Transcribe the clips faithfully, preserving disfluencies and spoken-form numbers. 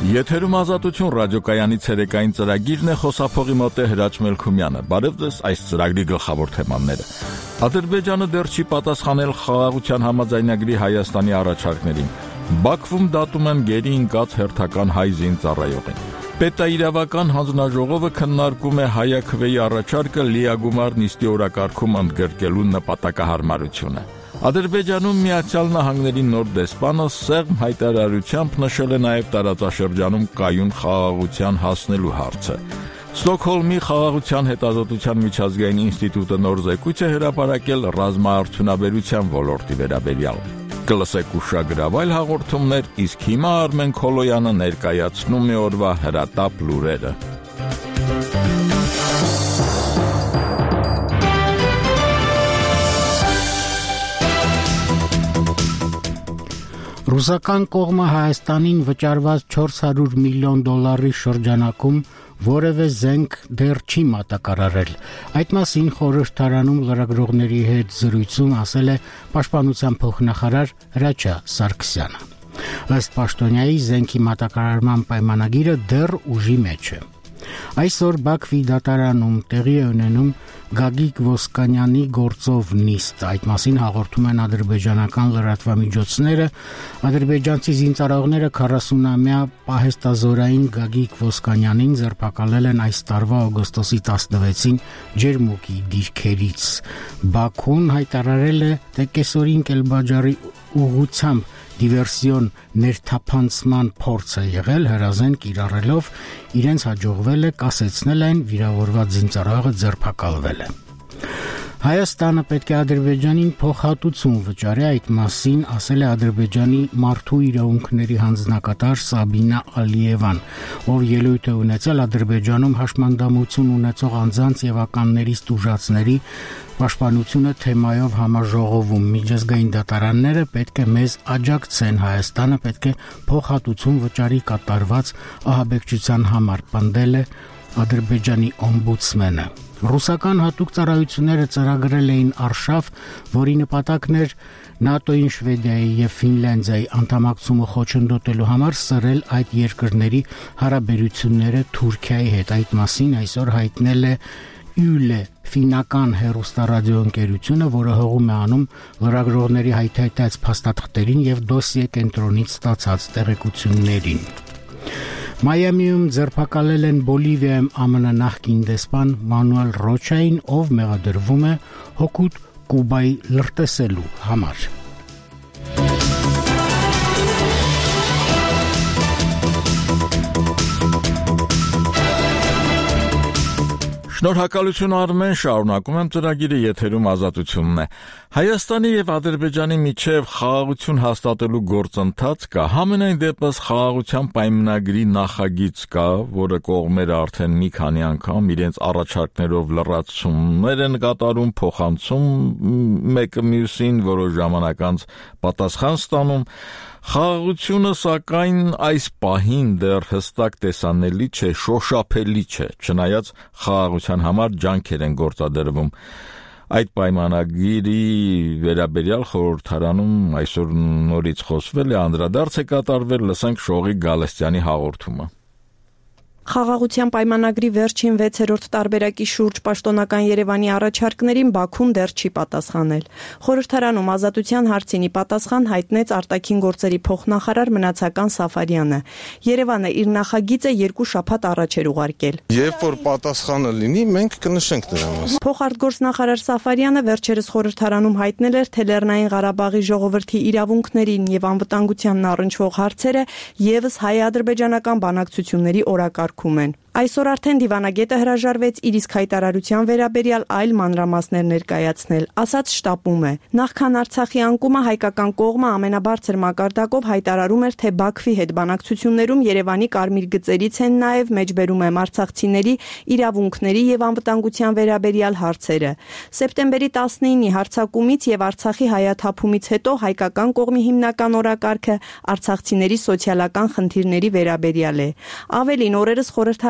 Եթերում ազատություն ռադիոկայանի ցերեկային ծրագիրն է, խոսափողի մոտ է Հրաչ Մելքումյանը։ Բարև ձեզ, այս ծրագրի գլխավոր թեմաները։ Ադրբեջանը դեռ չի պատասխանել խաղաղության համաձայնագրի Հայաստանի առաջարկներին։ Բաքվում դատում են գերի ընկած հերթական հայ զինծառայողին։ Պետաիրավական հանձնաժողովը քննարկում է Հայաքվեի առաջարկը լիագումար նիստի օրակարգում ընդգրկելու նպատակահարմարությունը։ Ադրբեջանում Միացյալ Նահանգների նոր դեսպանը սեղմ հայտարարությամբ նշել է նաև տարածաշրջանում կայուն խաղաղության հասնելու հարցը։ Ստոկհոլմի խաղաղության հետազոտության միջազգային ինստիտուտը նոր զեկույց է հրապարակել ռազմաարդյունաբերության ոլորտի վերաբերյալ։ Կլսեք ուշագրավ այլ հաղորդումներ, իսկ հիմա Արմեն Քոլոյանը ներկայացնում է օրվա հրատապ լուրերը։ Ռուսական կողմը Հայաստանին վճարված չորս հարյուր միլիոն դոլարի շրջանակում որևէ զենք դեռ չի մատակարարել։ Այդ մասին խորհրդարանում լրագրողների հետ զրույցում ասել է Պաշտպանության փոխնախարար Հրաչյա Սարգսյանը։ Ըստ պաշտոնյայի զենքի մատակարարման պայմանագիրը դեռ ուժի մեջ է։ Այսօր Բաքվի դատարանում տեղի է ունենում Գագիկ Ոսկանյանի գործով նիստ։ Այդ մասին հաղորդում են ադրբեջանական լրատվամիջոցները։ Ադրբեջանցի զինծառայողները քառասունամյա պահեստազորային Գագիկ Ոսկանյանին ձերբակալել են այս տարվա օգոստոսի տասնվեցին Ջերմուկի դիրքերից։ Բաքուն հայտարարել է, թե կեսօրին Կելբաջարի ուղղությամբ դիվերսիոն ներթափանցման փորձ է եղել, հրազեն կիրառելով, իրենց հաջողվել է կասեցնել այն, վիրավորված զինծառայողը ձերբակալվել է։ Հայաստանը պետք է Ադրբեջանին փոխհատուցում վճարի, այդ մասին ասել է Ադրբեջանի մարդու իրավունքների հանձնակատար Սաբինա Ալիևան, ով ելույթ է ունեցել Ադրբեջանում հաշմանդամություն ունեցող անձանց եւ ականներից տուժածների պաշտպանությունը թեմայով համաժողովում։ Միջազգային դատարանները պետք է մեզ աջակցեն, Հայաստանը պետք է փոխհատուցում վճարի կատարված ահաբեկչության համար, պնդել է Ադրբեջանի օմբուդսմենը։ Ռուսական հատուկ ծառայությունները ծրագրել էին արշավ, որի նպատակն էր ՆԱՏՕ-ին, Շվեդիայի եւ Ֆինլանդիայի անդամակցումը խոչընդոտելու համար սրել այդ երկրների հարաբերությունները Թուրքիայի հետ։ Այդ մասին այսօր հայտնել է Յուլե ֆինական հեռուստարադիոընկերությունը, որը հողում է անում լրագրողների հայթայթած փաստաթղթերին եւ դոսիե կենտրոնից ստացած տեղեկություններին։ Մայամիում ձերբակալել են Բոլիվիայում ԱՄՆ նախկին դեսպան Մանուել Ռոչային, ով մեղադրվում է հօգուտ Կուբայի լրտեսելու համար։ Շնորհակալություն Արմեն, շարունակում եմ ծրագիրը, եթերում ազատությունն է։ Հայաստանի եւ Ադրբեջանի միջև խաղաղություն հաստատելու գործընթաց կա, համենայն դեպս խաղաղության պայմանագրի նախագիծ կա, որը կողմերը արդեն մի քանի անգամ իրենց առաջարկներով լրացումներ են կատարում, փոխանցում մեկը մյուսին, որոշ ժամանակ անց պատասխան ստանում։ Խաղաղությունը սակայն այս պահին դեռ հստակ տեսանելի չէ, շոշափելի չէ, չնայած խաղաղության համար ջանքեր են գործադրվում։ Այդ պայմանագիրի վերաբերյալ խորհրդարանում այսօր նորից խոսվել է, անդրադարձ է կատարվել, լսենք Շողիկ Գալստյանի հաղորդումը։ Խաղաղության պայմանագրի վերջին վեցերորդ տարբերակի շուրջ պաշտոնական Երևանի առաջարկներին Բաքուն դեռ չի պատասխանել։ Խորհրդարանում ազատության հարցին ի պատասխան հայտնեց արտաքին գործերի փոխնախարար Մնացական Սաֆարյանը։ Երևանը իր նախագիծը երկու շաբաթ առաջ էր ուղարկել։ Երբ որ պատասխանը լինի, մենք կնշենք դրա մասին։ Փոխարտգործնախարար Սաֆարյանը վերջերս խորհրդարանում հայտնել էր, թե Լեռնային Ղարաբաղի ժողովրդի իրավունքներին եւ անվտանգությանն առնչվող հարցերը եւս հայ-ադրբեջանական բանակցությունների օրակարգում են։ Այսօր արդեն դիվանագետը հրաժարվեց իր իսկ հայտարարության վերաբերյալ այլ մանրամասներ ներկայացնել, ասաց շտապում է։ Նախքան Արցախի անկումը հայկական կողմը ամենաբարձր մակարդակով հայտարարում էր, թե Բաքվի հետ բանակցություններում Երևանի կարմիր գծերից են նաև մեջբերում եմ արցախցիների իրավունքների եւ անվտանգության վերաբերյալ հարցերը։ Սեպտեմբերի տասնինի հարձակումից եւ Արցախի հայաթափումից հետո հայկական կողմի հիմնական օրակարգը արցախցիների սոցիալական խնդիրների վերաբերյալ է։ Ավելին, օրերս խորհրդարան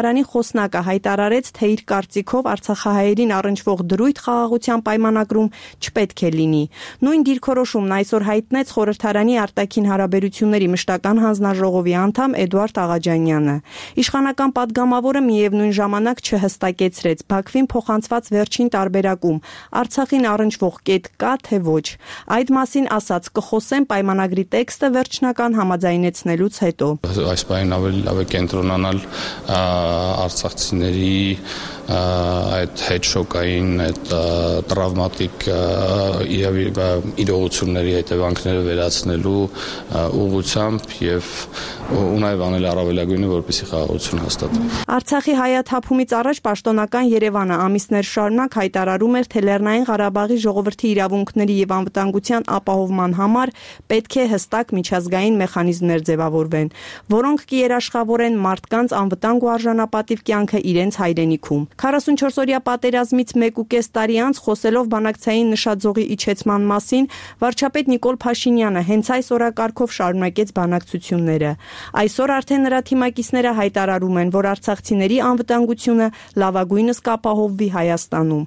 խորհրդարանի խոսնակը հայտարարեց, թե իր կարծիքով արցախահայերին առնչվող դրույթ խաղաղության պայմանագրում չպետք է լինի։ Նույն դիրքորոշումն այսօր հայտնեց խորհրդարանի արտաքին հարաբերությունների մշտական հանձնաժողովի անդամ Էդուարդ Աղաջանյանը։ Իշխանական падգամավորը միևնույն ժամանակ չհստակեցրեց Բաքվին փոխանցված վերջին տարբերակում Արցախին առնչվող կետ կա թե ոչ։ Այդ մասին ասաց, կխոսեն պայմանագրի տեքստը վերջնական համաձայնեցնելուց հետո։ Այս բանին ավելի լավ է կենտրոնանալ արցախցիների այդ հետշոկային, այդ տրավմատիկ իրողությունների հետևանքները վերացնելու ուղղությամբ եւ ու նաեւ անել առավելագույնը, որպեսզի խաղաղություն հաստատվի։ Արցախի հայաթափումից առաջ պաշտոնական Երևանը ամիսներ շարունակ հայտարարում էր, թե Լեռնային Ղարաբաղի ժողովրդի իրավունքների եւ անվտանգության ապահովման համար պետք է հստակ միջազգային մեխանիզմներ ձևավորվեն, որոնք կերաշխավորեն մարդկանց անվտանգ ու արժանապատիվ կյանքը իրենց հայրենիքում։ քառասունչորսօրյա պատերազմից մեկ ու կես տարի անց խոսելով բանակցային նշաձողի իջեցման մասին, վարչապետ Նիկոլ Փաշինյանը հենց այս օրակարգով շարունակեց բանակցությունները։ Այսօր արդեն նրա թիմակիցները հայտարարում են, որ արցախցիների անվտանգությունը լավագույնս կապահովվի Հայաստանում։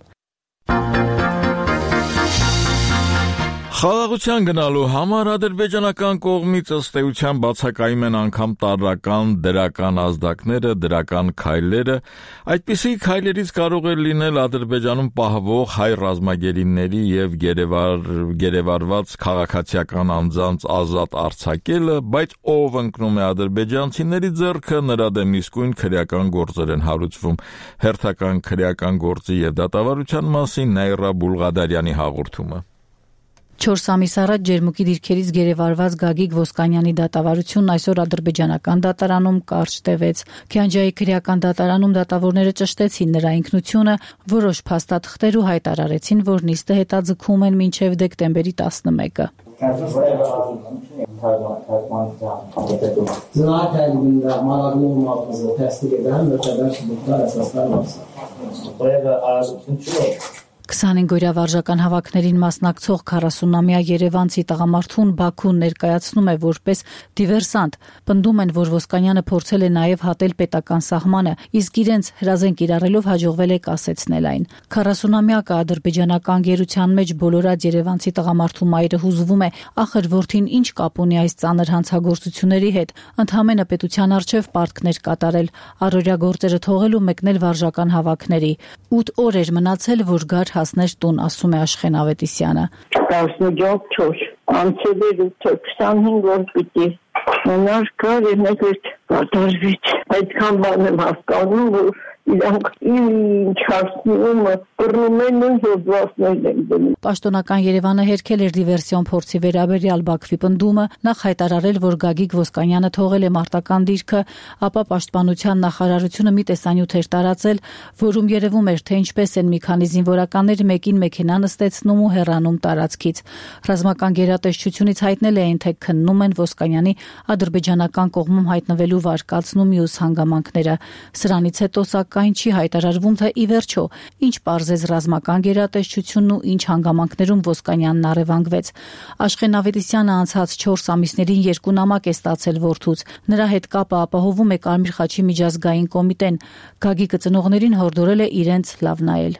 Խաղաղության գնալու համար ադրբեջանական կողմից ըստ էության բացակայում են անգամ տարրական դրական ազդակները, դրական քայլերը։ Այդպիսի քայլերից կարող է լինել Ադրբեջանում պահվող հայ ռազմագերիների եւ գերեվարված քաղաքացիական անձանց ազատ արձակելը, բայց ով ընկնում է ադրբեջանցիների ձեռքը, նրա դեմ իսկույն քրեական գործեր են հարուցվում։ Հերթական քրեական գործի եւ դատավարության մասին Նաիրա Բուլղադարյանի հաղորդումը։ Չորս ամիս առաջ ջերմուկի դիրքերից գերեվարված Գագիկ Ոսկանյանի դատավարությունն այսօր ադրբեջանական դատարանում կարճ տևեց։ Քյանջայի քրեական դատարանում դատավորները ճշտեցին նրա ինքնությունը, որոշ փաստաթղթեր ու հայտարարեցին, որ նիստը հետաձգում են մինչև դեկտեմբերի տասնմեկը։ քսանհինգ-օրյա վարժական հավաքներին մասնակցող քառասունամյա երևանցի տղամարդուն Բաքուն ներկայացնում է որպես դիվերսանտ։ Պնդում են, որ Ոսկանյանը փորձել է նաև հատել պետական սահմանը, իսկ իրենց հրազեն կիրառելով հաջողվել է կասեցնել այն։ քառասունամյակը ադրբեջանական գերության մեջ բոլորած երևանցի տղամարդու մայրը հուզվում է, ախր որդին ինչ կապ ունի այս ծանր հանցագործությունների հետ, ընդհանրապես պետության արչև պարտքներ կատարել, առօրյա գործերը թողել ու մեկնել վարժական հավաքների։ ութ օր էր մնացել, որ գար հասներ տուն, ասում է Աշխեն Ավետիսյանը։ տասնչորս անցել էր քսանհինգ օր պիտի մնար կար և մեկ էր կատարվեց։ Այդքան բան եմ հասկանում, որ իրանք ինչ հասնումը կռնում են ու հոդվածներ են դնում։ Պաշտոնական Երևանը հերքել էր դիվերսիոն փորձի վերաբերյալ Բաքվի պնդումը, նախ հայտարարել, որ Գագիկ Ոսկանյանը թողել է մարտական դիրքը, ապա Պաշտպանության նախարարությունը մի տեսանյութ էր տարածել, որում երևում էր, թե ինչպես են մի քանի զինվորականներ մեկին մեքենա նստեցնում ու հեռանում տարածքից։ Ռազմական գերատեսչությունից հայտնել էին, թե քննում են Ոսկանյանի ադրբեջանական կողմում հայտնվելու վարկածն ու մյուս հանգամանքները։ Սրանից հետո սակայն չի հայտարարվում, թե ի վերջո ինչ պարզեց ռազմական գերատեսչությունն ու ինչ հանգամանքներում Ոսկանյանն առևանգվեց։ Աշխեն Ավետիսյանը անցած չորս ամիսներին երկու նամակ է ստացել որդուց։ Նրա հետ կապը ապահովում է Կարմիր խաչի միջազգային կոմիտեն։ Գագիկը ծնողներին հորդորել է իրենց լավ նայել։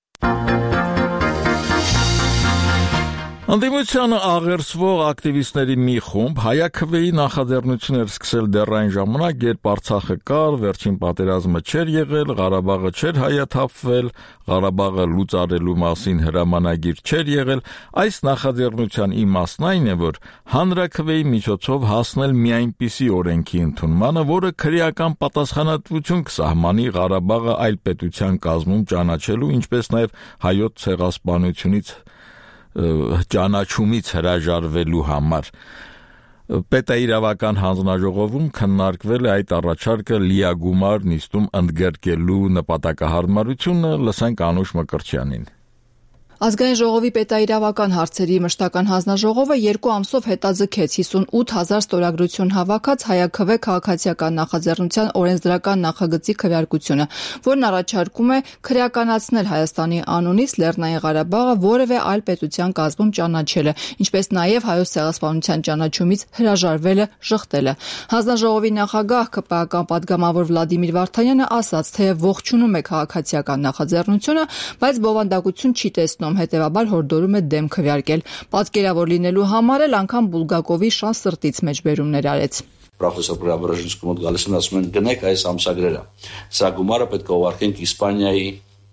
Անդիմությանը աղերսվող ակտիվիստների մի խումբ հայաքվեի նախաձեռնություն էր սկսել դեռ այն ժամանակ, երբ Արցախը կար, վերջին պատերազմը չէր եղել, Ղարաբաղը չէր հայաթափվել, Ղարաբաղը լուծարելու մասին հրամանագիր չէր եղել։ Այս նախաձեռնության իմաստն այն է, որ հանրաքվեի միջոցով հասնել մի այնպիսի օրենքի ընդունմանը, որը քրեական պատասխանատվություն կսահմանի Ղարաբաղը այլ պետության կազմում ճանաչելու, ինչպես նաև հայոց ցեղասպանությունից ճանաչումից հրաժարվելու համար։ Պետաիրավական հանձնաժողովում քննարկվել է այդ առաջարկը լիագումար նիստում ընդգրկելու նպատակահարմարությունը, լսենք Անուշ Մկրտչյանին։ Ազգային ժողովի պետաիրավական հարցերի մշտական հանձնաժողովը երկու ամսով հետաձգեց հիսունութ հազար ստորագրություն հավաքած Հայաքվե քաղաքացիական նախաձեռնության օրենսդրական նախագծի քվեարկությունը, որն առաջարկում է քրեականացնել Հայաստանի անունից Լեռնային Ղարաբաղը որևէ այլ պետության կազմում ճանաչելը, ինչպես նաև Հայոց ցեղասպանության ճանաչումից հրաժարվելը, շղթելը։ Հանձնաժողովի նախագահ ԿՊԱ-ական պատգամավոր Վլադիմիր Վարդանյանը ասաց, թե ողջունում է քաղաքացիական նախաձեռնությունը, բայց բովանդակություն չի տեսնում, հետևաբար հորդորում է դեմ քվեարկել։ Պատկերավոր լինելու համար էլ անգամ Բուլգակովի շան սրտից մեջբերումներ արեց։ Պրոֆեսոր Պրաբրաժինսկու մոտ գալիս են, ասում են գնեք այս ամսագրերը։ Սա գումարը պետք է ուղարկենք Իսպանիայի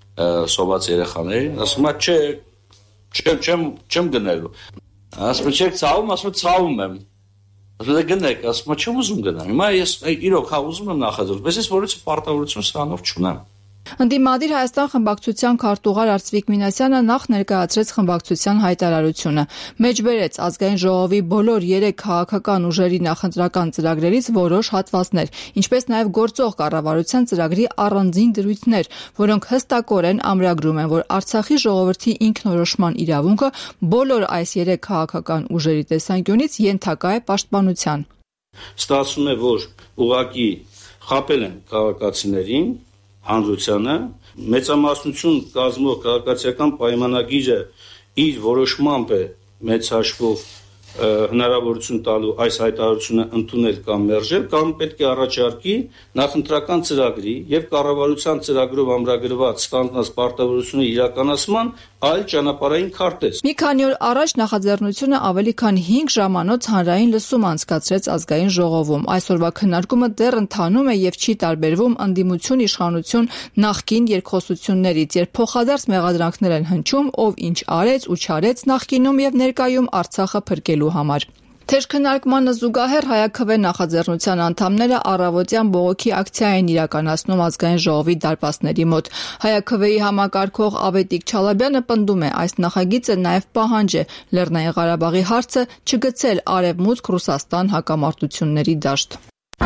սոված երեխաներին, ասում է չէ, չեմ չեմ չեմ գնելու։ Ասում է չեք ցավում, ասում է ցավում եմ։ Ասում է գնեք, ասում է չեմ ուզում գնամ։ Հիմա ես իրոք հա ուզում եմ նախաձեռնել, բայց ես որից պարտավորություն սրանով չունեմ։ Ընդդիմադիր Հայաստան խմբակցության քարտուղար Արծվիկ Մինասյանը նախ ներկայացրեց խմբակցության հայտարարությունը։ Մեջբերեց ազգային ժողովի բոլոր երեք քաղաքական ուժերի նախընտրական ծրագրերից որոշ հատվածներ, ինչպես նաև գործող կառավարության ծրագրի առանձին դրույթներ, որոնք հստակորեն ամրագրում են, որ Արցախի ժողովրդի ինքնորոշման իրավունքը բոլոր այս երեք քաղաքական ուժերի տեսանկյունից ենթակա է պաշտպանության։ Ստացվում է, որ ուղղակի խաբել են քաղաքացիներին, հանրությանը, մեծամասնություն կազմող քաղաքացիական պայմանագիրը իր որոշմամբ է մեծ հաշվով հնարավորություն տալու այս հայտարարությունը ընդունել կամ մերժել, կամ պետք է առաջարկի նախընտրական ծրագրի եւ կառավարության ծրագրով ամրագրված ստանձնած պարտավորությունը իրականացման այլ ճանապարհային քարտեզ։ Մի քանի օր առաջ նախաձեռնությունը ավելի քան հինգ ժամանոց հանրային լսում անցկացրեց ազգային ժողովում։ Այսօրվա քննարկումը դեռ ընթանում է եւ չի տարբերվում ընդդիմություն իշխանություն նախկին երկխոսություններից, երբ փոխադարձ մեղադրանքներ են հնչում, ով ինչ արեց ու չարեց նախկինում եւ ներկայում Արցախը փրկելու համար։ Թեժ քննարկմանը զուգահեռ Հայաքվե նախաձեռնության անդամները առավոտյան բողոքի ակցիա են իրականացնում ազգային ժողովի դարպասների մոտ։ Հայաքվեի համակարգող Ավետիք Չալաբյանը պնդում է, այս նախագիծը նաև պահանջ է Լեռնային Ղարաբաղի հարցը չգցել Արևմուտք Ռուսաստան հակամարտությունների դաշտ։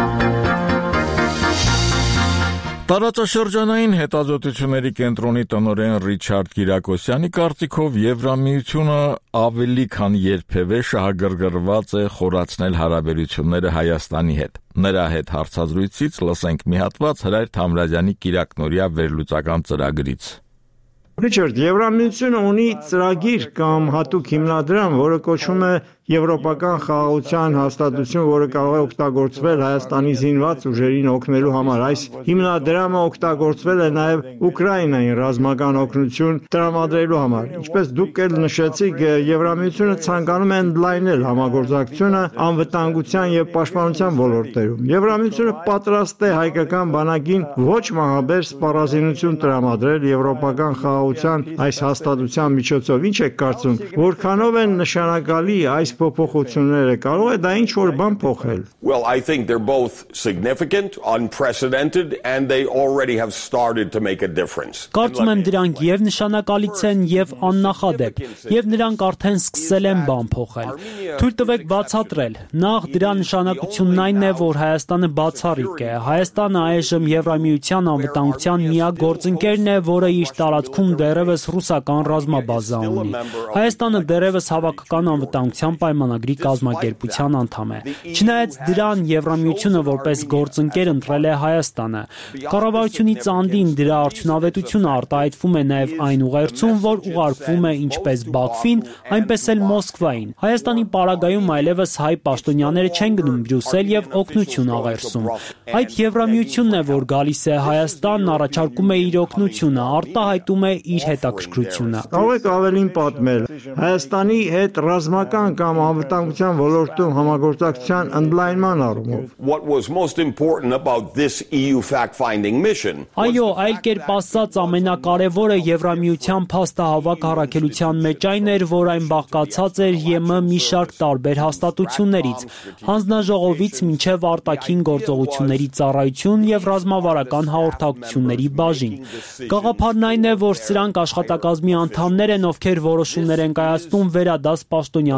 Տարածաշրջանային հետազոտությունների կենտրոնի տնօրեն Ռիչարդ Կիրակոսյանի կարծիքով Եվրամիությունը ավելի քան երբևէ շահագրգռված է խորացնել հարաբերությունները Հայաստանի հետ։ Նրա հետ հարցազրույցից լսենք մի հատված Հրայր Թամրազյանի Կիրակնօրյա վերլուծական ծրագրից։ Ռիչարդ, Եվրամիությունը ունի ծրագիր կամ հատուկ հիմնադրամ, որը կոչվում է Եվրոպական խաղաղության հաստատություն, որը կարող է օգտագործվել Հայաստանի զինված ուժերին օգնելու համար։ Այս հիմնադրամը օգտագործվել է նաև Ուկրաինային ռազմական օգնություն տրամադրելու համար։ Ինչպես դուք էլ նշեցիք, Եվրամիությունը ցանկանում է ընդլայնել համագործակցությունը անվտանգության եւ պաշտպանության ոլորտերում։ Եվրամիությունը պատրաստ է հայկական բանակին ոչ մահաբեր սպառազինություն տրամադրել Եվրոպական խաղաղության այս հաստատության միջոցով։ Ինչ եք կարծում, որքանով են նշանակալի այս փոփոխությունները, կարող է դա ինչ որ բան փոխել։ Well, I think they're both significant, unprecedented, and they already have started to make a difference. Կարծում եմ դրանք եւ նշանակալից են եւ աննախադեպ, եւ նրանք արդեն սկսել են բան փոխել։ Թույլ տվեք բացատրել։ Նախ դրա նշանակությունն այն է, որ Հայաստանը բացառիկ է։ Հայաստանը այժմ Եվրամիության անվտանգության միակ գործընկերն է, որը իր տարածքում դեռևս ռուսական ռազմաբազա ունի։ Հայաստանը դեռևս հավաքական անվտանգության պայմանագրի կազմակերպության անդամ է։ Չնայած դրան Եվրամիությունը որպես գործընկեր ընտրել է Հայաստանը։ Կառավարությունից անդին դրա արդյունավետությունը արտահայտվում է նաև այն ուղերձում, որ ուղարկվում է ինչպես Բաքվին, այնպես էլ Մոսկվային։ Հայաստանի պարագայում այլևս հայ պաշտոնյաները չեն գնում Բրյուսել եւ օգնություն աղերսում։ Այդ Եվրամիությունն է, որ գալիս է Հայաստանն, առաջարկում է իր օգնությունը, արտահայտում է իր հետաքրքրությունը։ Կարող եք ավելին պատմել Հայաստանի հետ ռազմական կամ անվտանգության ոլորտում համագործակցության ընդլայնման առումով։ What was most important about this E U fact-finding mission? Այո, այլ կերպ ասած, ամենակարևորը Եվրամիության փաստահավաք առաքելության մեջ այն էր, որ այն բաղկացած էր ԵՄ մի շարք տարբեր հաստատություններից, հանձնաժողովից մինչև արտաքին գործողությունների ծառայություն եւ ռազմավարական հաղորդակցությունների բաժին։ Գաղափարն այն է, որ սրանք աշխատակազմի անդամներ են, ովքեր որոշումներ են կայացնում վերադաս պաշտոնյաների համար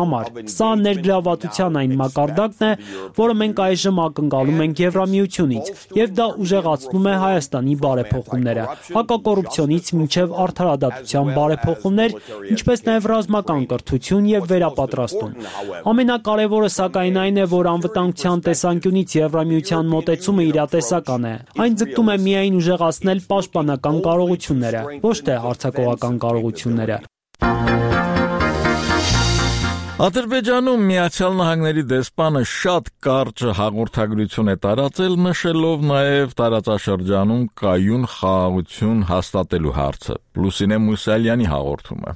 համար։ Սա ներգրավվածության այն մակարդակն է, որը մենք այժմ ակնկալում ենք Եվրամիությունից, եւ դա ուժեղացնում է Հայաստանի բարեփոխումները, հակակոռուպցիոնից մինչև արդարադատության բարեփոխումներ, ինչպես նաեւ ռազմական կրթություն եւ վերապատրաստում։ Ամենակարևորը սակայն այն է, որ անվտանգության տեսանկյունից Եվրամիության մոտեցումը իրատեսական է։ Այն ձգտում է միայն ուժեղացնել պաշտպանական կարողությունները, ոչ թե հարձակողական կարողությունները։ Ադրբեջանում Միացյալ Նահանգների դեսպանը շատ կարճ հաղորդագրություն է տարածել, նշելով նաև տարածաշրջանում կայուն խաղաղություն հաստատելու հարցը։ Լուսինե Մուսալյանի հաղորդումը։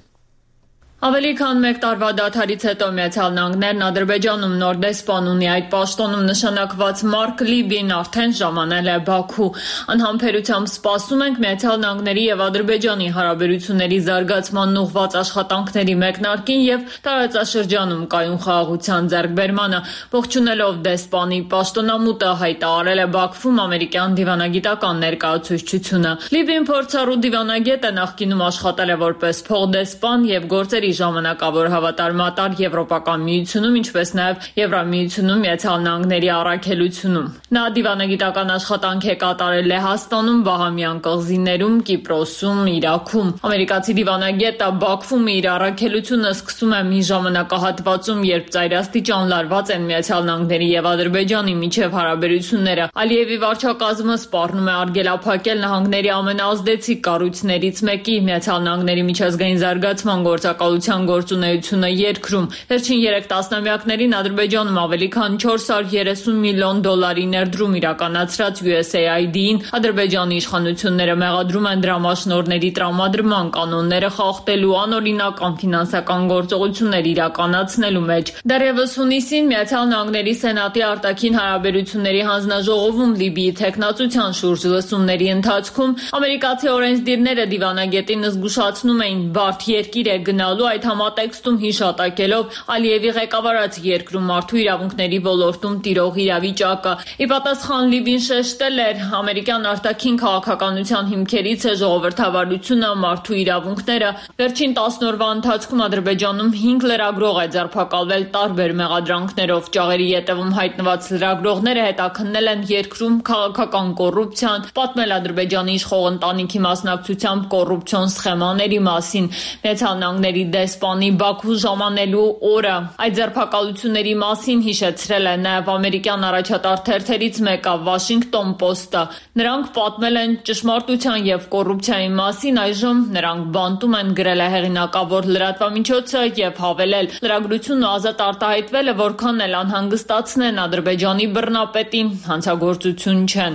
Ավելի քան մեկ տարվա դադարից հետո Միացյալ Նահանգներն Ադրբեջանում նոր դեսպան ունի, այդ պաշտոնում նշանակված Մարկ Լիբին արդեն ժամանել է Բաքու։ Անհամբերությամբ սպասում ենք Միացյալ Նահանգների եւ Ադրբեջանի հարաբերությունների զարգացման ուղղված աշխատանքների մեկնարկին եւ տարածաշրջանում կայուն խաղաղության ձեռքբերմանը։ Ողջունելով դեսպանի պաշտոնամուտը հայտարարել է Բաքվում ամերիկյան դիվանագիտական ներկայացուցչությունը։ Լիբին փորձառու դիվանագետ է, նախկինում աշխատել է որպես փոխդեսպան եւ գործերի ժամանակավոր հավատարմատար Եվրոպական միությունում, ինչպես նաև Եվրամիությունում Միացյալ Նահանգների առաքելությունում։ Նա դիվանագիտական աշխատանք է կատարել Լեհաստանում, Բահամյան կղզիներում, Կիպրոսում, Իրաքում։ Ամերիկացի դիվանագետը Բաքվում իր առաքելությունը սկսում է մի ժամանակահատվածում, երբ ծայրաստիճան լարված են Միացյալ Նահանգների եւ Ադրբեջանի միջև հարաբերությունները։ Ալիևի վարչակազմը սպառնում է արգելափակել նահանգների ամենաազդեցիկ կառույցներից մեկի Միացյալ Նահանգների միջազգային զարգացման գործակալության գործունեությունը երկրում։ Վերջին երեք տասնամյակներին Ադրբեջանում ավելի քան չորս հարյուր երեսուն միլիոն դոլարի ներդրում իրականացրած յու էս էյ այ դի-ին Ադրբեջանի իշխանությունները մեղադրում են դրամաշնորհների տրամադրման կանոնները խախտելու, անօրինական ֆինանսական գործողություններ իրականացնելու մեջ։ Դեռևս հունիսին Միացյալ Նահանգների Սենատի արտաքին հարաբերությունների հանձնաժողովում Լիբիի թեկնածության շուրջ լսումների ընթացքում ամերիկացի օրենսդիրները դիվանագետին զգուշացնում էին բարդ երկիր է գնալու, այդ համատեքստում հիշատակելով Ալիևի ղեկավարած երկրում մարդու իրավունքների ոլորտում տիրող իրավիճակը։ Ի պատասխան Լիբին շեշտել էր, ամերիկյան արտաքին քաղաքականության հիմքերից է ժողովրդավարությունը, մարդու իրավունքները։ Վերջին տասն օրվա ընթացքում Ադրբեջանում հինգ լրագրող է ձերբակալվել տարբեր մեղադրանքներով։ Ճաղերի ետևում հայտնված լրագրողները հետաքննել են երկրում քաղաքական կոռուպցիան, պատմել Ադրբեջանի իշխող ընտանիքի մասնակցությամբ կոռուպցիոն սխեմաների մասին։ Միացյալ Նահանգների դեսպանի Բաքու ժամանելու օրը այդ ձերբակալությունների մասին հիշեցրել է նաև ամերիկյան առաջատար թերթերից մեկը Washington Post-ը։ Նրանք պատմել են ճշմարտության եւ կոռուպցիայի մասին, այժմ նրանք բանտում են, գրել է հեղինակավոր լրատվամիջոցը եւ հավելել. լրագրությունն ազատ արտահայտվել է, որքան էլ անհանգստացնեն Ադրբեջանի բռնապետին, հանցագործություն չեն։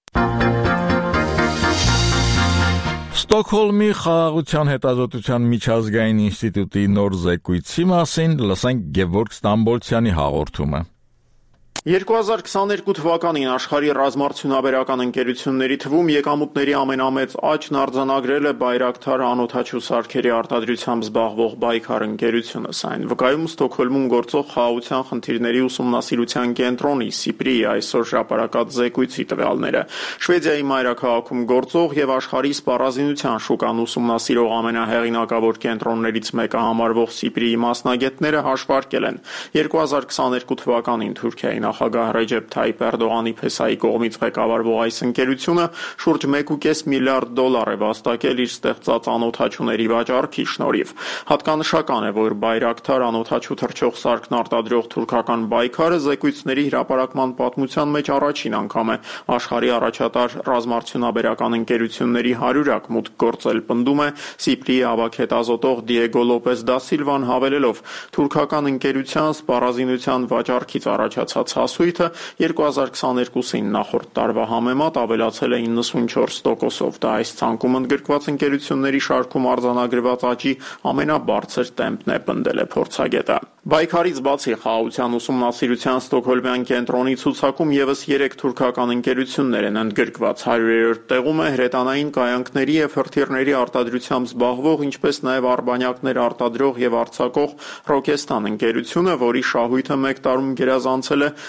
Ստոկհոլմի խաղաղության հետազոտության միջազգային ինստիտուտի նոր զեկույցի մասին լսենք Գևորգ Ստամբոլցյանի հաղորդումը։ երկու հազար քսաներկու թվականին աշխարհի ռազմարդյունաբերական ընկերությունների թվում եկամուտների ամենամեծ աճն արձանագրել է Բայրակթար անօդաչու սարքերի արտադրությամբ զբաղվող Բայքար ընկերությունը։ Սա այն վկայում Ստոկհոլմում գործող խաղաղության խնդիրների ուսումնասիրության կենտրոնի Սիպրիի այսօր հրապարակած զեկույցի տվյալները։ Շվեդիայի մայրաքաղաքում գործող եւ աշխարհի սպառազինության շուկան ուսումնասիրող ամենահեղինակավոր կենտրոններից մեկը համարվող Սիպրիի մասնագետները հաշվարկել են երկու հազար քսաներկու թվականին Թուրքիայի նախագահ Ռեջեփ Թայիփ Էրդողանի փեսայի կողմից ղեկավարվող այս ընկերությունը շուրջ մեկ կόμμα պենս միլիարդ դոլար է վաստակել իր ստեղծած անօդաչուների վաճառքի շնորհիվ։ Հատկանշական է, որ Բայրակթար անօդաչու թռչող սարքն արտադրող թուրքական Բայքարը զեկույցների հրապարակման պատմության մեջ առաջին անգամ է աշխարհի առաջատար ռազմարդյունաբերական ընկերությունների հարյուրակ մուտք գործել, պնդում է Սիպրիի ավագ հետազոտող Դիեգո Լոպես դա Սիլվան հավելելով. թուրքական ընկերության սպառազինության վաճառքից առաջացած հասույթը երկու հազար քսաներկուսին նախորդ տարվա համեմատ ավելացել է իննսունչորս տոկոսով։ Դա այս ցանկում ընդգրկված ընկերությունների շարքում արձանագրված աճի ամենաբարձր տեմպն է, պնդել է փորձագետը։ Բայքարից բացի խաղաղության ուսումնասիրության ստոկհոլմյան կենտրոնի ցուցակում եւս երեք թուրքական ընկերություններ են ընդգրկված։ հարյուրերորդ տեղում է հրետանային կայանքների եւ հրթիռների արտադրությամբ զբաղվող, ինչպես նաեւ արբանյակներ արտադրող եւ արձակող Ռոկեստան ընկերությունը, որի շահույթը մեկ տարում գերազանցել է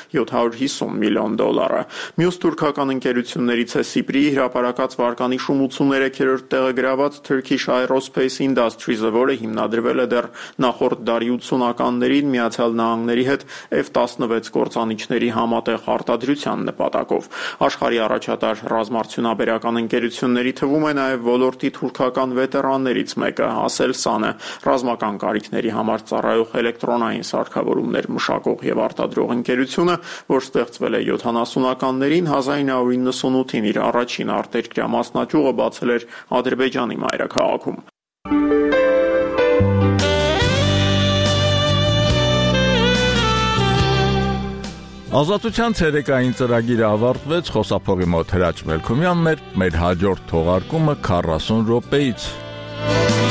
յոթ հարյուր հիսուն միլիոն դոլարը։ Մյուս թուրքական ընկերություններից է Սիպրի հրապարակած վարկանի շումությունները երրորդ տեղը գրաված Turkish Aerospace Industries-ը, որը հիմնադրվել է դեռ նախորդ դարի ութսունականներին Միացյալ Նահանգների հետ F տասնվեց գործանիչների համատեղ արտադրության նպատակով։ Աշխարհի առաջատար ռազմարդյունաբերական ընկերությունների թվում է նաև ոլորտի թուրքական վետերաններից մեկը Aselsan-ը, ռազմական կարիքների համար ծառայող էլեկտրոնային սարքավորումներ մշակող եւ արտադրող ընկերությունը, որ ստեղծվել է յոթանասունականներին, հազար ինը հարյուր իննսունութին իր առաջին արտերկրյա մասնաճյուղը բացել էր Ադրբեջանի մայրաքաղաքում։ Ազատության ցերեկային ծրագիրը ավարտվեց, խոսափողի մոտ Հրաչ Մելքումյանն էր, մեր հաջորդ թողարկումը քառասուն րոպեից։